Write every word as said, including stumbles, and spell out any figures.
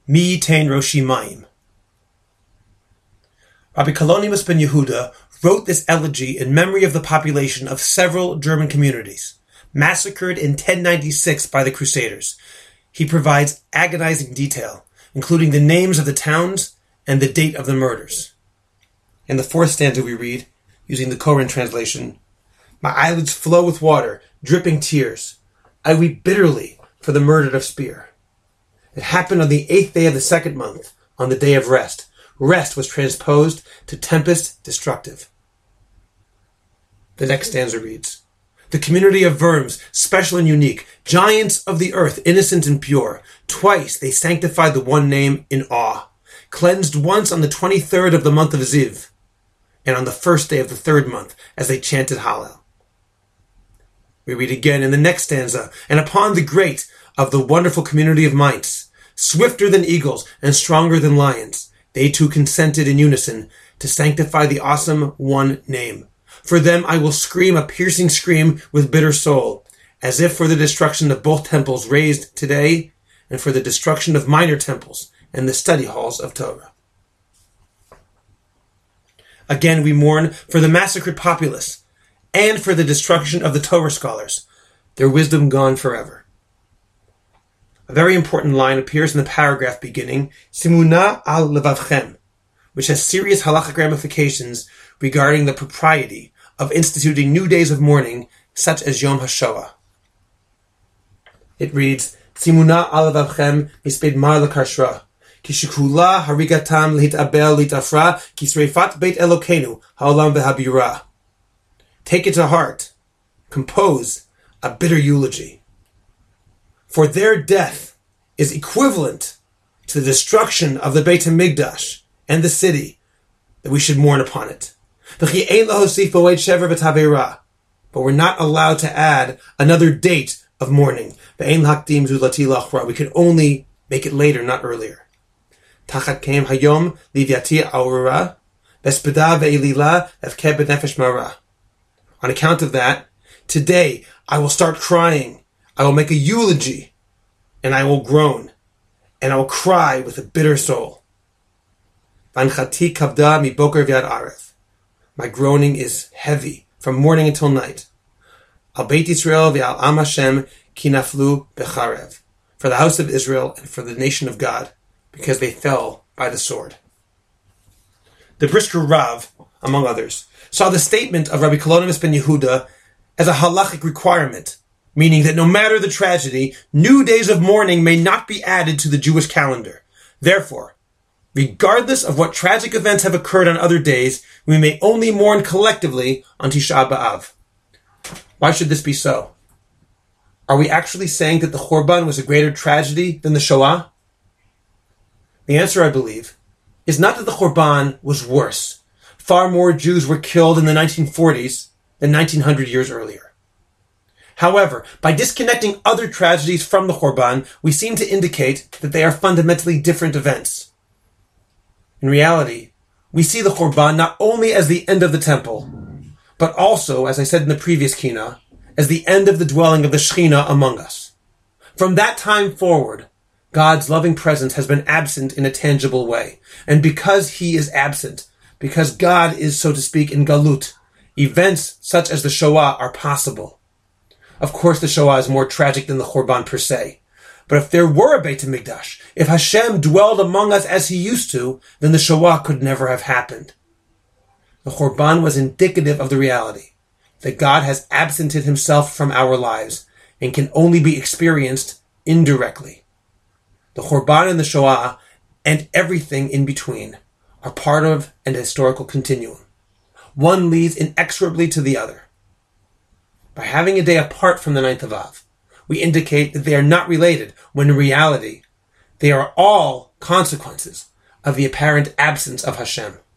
Mi Yitain Roshi Mayim. Rabbi Kalonymus ben Yehuda wrote this elegy in memory of the population of several German communities, massacred in ten ninety-six by the Crusaders. He provides agonizing detail, including the names of the towns and the date of the murders. In the fourth stanza we read, using the Koren translation, "My eyelids flow with water, dripping tears. I weep bitterly for the murdered of Speer. It happened on the eighth day of the second month, on the day of rest. Rest was transposed to tempest destructive." The next stanza reads, "The community of Worms, special and unique, giants of the earth, innocent and pure. Twice they sanctified the one name in awe. Cleansed once on the twenty-third of the month of Ziv, and on the first day of the third month, as they chanted Hallel." We read again in the next stanza, "And upon the great of the wonderful community of Mainz, swifter than eagles and stronger than lions, they too consented in unison to sanctify the awesome one name. For them I will scream a piercing scream with bitter soul, as if for the destruction of both temples raised today, and for the destruction of minor temples and the study halls of Torah." Again we mourn for the massacred populace, and for the destruction of the Torah scholars, their wisdom gone forever. A very important line appears in the paragraph beginning, Simuna al levavchem, which has serious halachic ramifications regarding the propriety of instituting new days of mourning, such as Yom HaShoah. It reads, Simuna al levavchem misped mar lekarshra, kishikula harigatam litabel litafra, kisreifat beit Elokeinu, haolam vehabira. Take it to heart. Compose a bitter eulogy. For their death is equivalent to the destruction of the Beit HaMikdash and the city, that we should mourn upon it. But we're not allowed to add another date of mourning. We can only make it later, not earlier. Tachat kem hayom livyati aurora, bespeda ve'ilila evke b'nefesh mara. On account of that, today I will start crying, I will make a eulogy, and I will groan, and I will cry with a bitter soul. Vanchati kavda mi boker v'ad areth. My groaning is heavy, from morning until night. Al Beit Yisrael v'al Am Hashem ki naflu becharev. For the house of Israel and for the nation of God, because they fell by the sword. The Brisker Rav, among others, saw the statement of Rabbi Kalonymus ben Yehuda as a halachic requirement, meaning that no matter the tragedy, new days of mourning may not be added to the Jewish calendar. Therefore, regardless of what tragic events have occurred on other days, we may only mourn collectively on Tisha B'Av. Why should this be so? Are we actually saying that the Churban was a greater tragedy than the Shoah? The answer, I believe, is not that the Churban was worse. Far more Jews were killed in the nineteen forties than nineteen hundred years earlier. However, by disconnecting other tragedies from the Churban, we seem to indicate that they are fundamentally different events. In reality, we see the Churban not only as the end of the temple, but also, as I said in the previous Kina, as the end of the dwelling of the Shekhinah among us. From that time forward, God's loving presence has been absent in a tangible way. And because he is absent, because God is, so to speak, in Galut, events such as the Shoah are possible. Of course, the Shoah is more tragic than the Churban per se. But if there were a Beit HaMikdash, if Hashem dwelled among us as he used to, then the Shoah could never have happened. The Churban was indicative of the reality that God has absented himself from our lives and can only be experienced indirectly. The Churban and the Shoah and everything in between are part of an historical continuum. One leads inexorably to the other. By having a day apart from the ninth of Av, we indicate that they are not related, when in reality, they are all consequences of the apparent absence of Hashem.